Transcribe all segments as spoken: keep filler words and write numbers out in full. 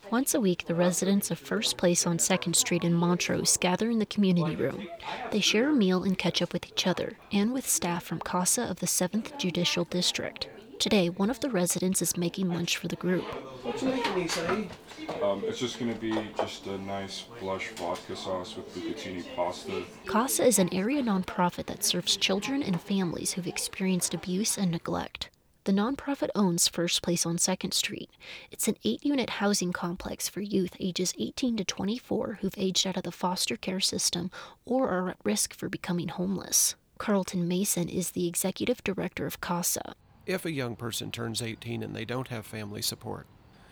Once a week, the residents of First Place on second Street in Montrose gather in the community room. They share a meal and catch up with each other, and with staff from CASA of the seventh Judicial District. Today, one of the residents is making lunch for the group. What you making, Lisa? Um, it's just going to be just a nice blush vodka sauce with bucatini pasta. CASA is an area nonprofit that serves children and families who've experienced abuse and neglect. The nonprofit owns First Place on second Street. It's an eight-unit housing complex for youth ages eighteen to twenty-four who've aged out of the foster care system or are at risk for becoming homeless. Carlton Mason is the executive director of CASA. If a young person turns eighteen and they don't have family support,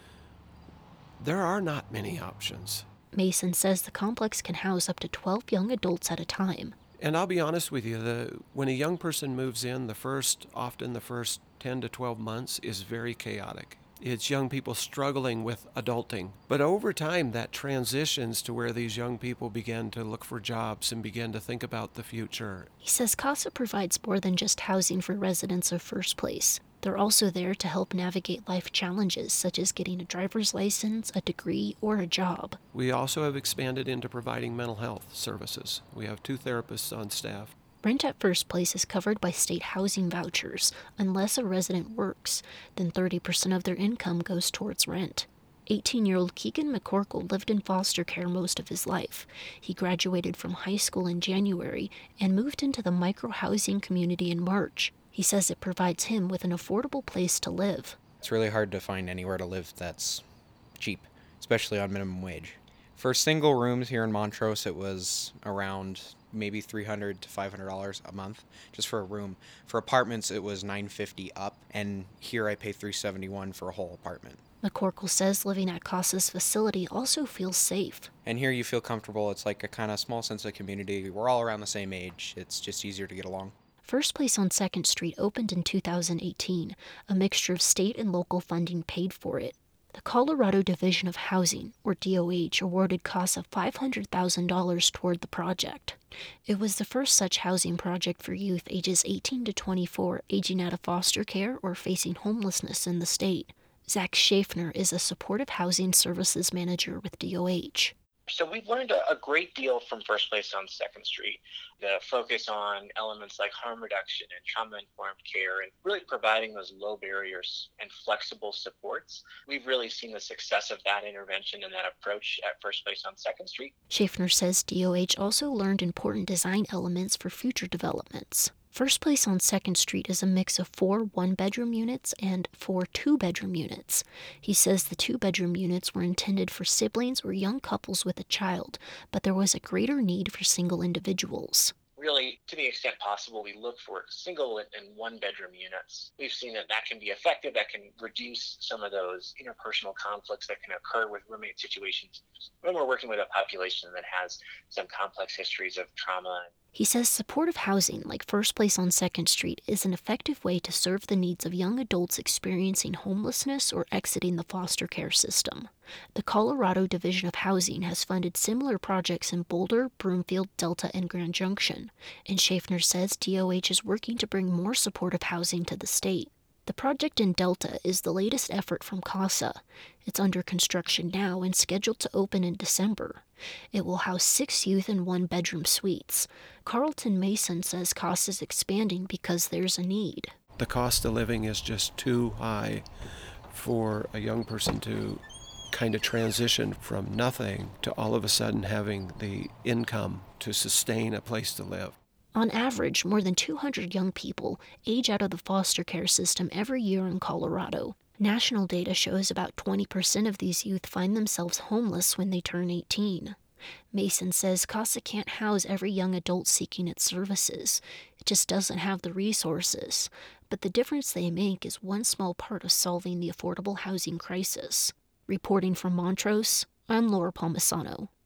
there are not many options. Mason says the complex can house up to twelve young adults at a time. And I'll be honest with you, the, when a young person moves in, the first, often the first ten to twelve months is very chaotic. It's young people struggling with adulting. But over time, that transitions to where these young people begin to look for jobs and begin to think about the future. He says CASA provides more than just housing for residents of First Place. They're also there to help navigate life challenges, such as getting a driver's license, a degree, or a job. We also have expanded into providing mental health services. We have two therapists on staff. Rent at First Place is covered by state housing vouchers. Unless a resident works, then thirty percent of their income goes towards rent. eighteen-year-old Keegan McCorkle lived in foster care most of his life. He graduated from high school in January and moved into the micro-housing community in March. He says it provides him with an affordable place to live. It's really hard to find anywhere to live that's cheap, especially on minimum wage. For single rooms here in Montrose, it was around maybe three hundred to five hundred dollars a month just for a room. For apartments, it was nine hundred fifty dollars up, and here I pay three hundred seventy-one dollars for a whole apartment. McCorkle says living at CASA's facility also feels safe. And here you feel comfortable. It's like a kind of small sense of community. We're all around the same age. It's just easier to get along. First Place on second Street opened in two thousand eighteen. A mixture of state and local funding paid for it. The Colorado Division of Housing, or D O H, awarded CASA five hundred thousand dollars toward the project. It was the first such housing project for youth ages eighteen to twenty-four aging out of foster care or facing homelessness in the state. Zach Schaffner is a supportive housing services manager with D O H. So we've learned a, a great deal from First Place on second Street. The focus on elements like harm reduction and trauma-informed care and really providing those low barriers and flexible supports. We've really seen the success of that intervention and that approach at First Place on second Street. Schaffner says D O H also learned important design elements for future developments. First Place on second Street is a mix of four one-bedroom units and four two-bedroom units. He says the two-bedroom units were intended for siblings or young couples with a child, but there was a greater need for single individuals. Really, to the extent possible, we look for single and one-bedroom units. We've seen that that can be effective, that can reduce some of those interpersonal conflicts that can occur with roommate situations when we're working with a population that has some complex histories of trauma. He says supportive housing, like First Place on second Street, is an effective way to serve the needs of young adults experiencing homelessness or exiting the foster care system. The Colorado Division of Housing has funded similar projects in Boulder, Broomfield, Delta, and Grand Junction, and Schaffner says D O H is working to bring more supportive housing to the state. The project in Delta is the latest effort from CASA. It's under construction now and scheduled to open in December. It will house six youth and one-bedroom suites. Carlton Mason says CASA is expanding because there's a need. The cost of living is just too high for a young person to kind of transition from nothing to all of a sudden having the income to sustain a place to live. On average, more than two hundred young people age out of the foster care system every year in Colorado. National data shows about twenty percent of these youth find themselves homeless when they turn eighteen. Mason says CASA can't house every young adult seeking its services. It just doesn't have the resources. But the difference they make is one small part of solving the affordable housing crisis. Reporting from Montrose, I'm Laura Palmisano.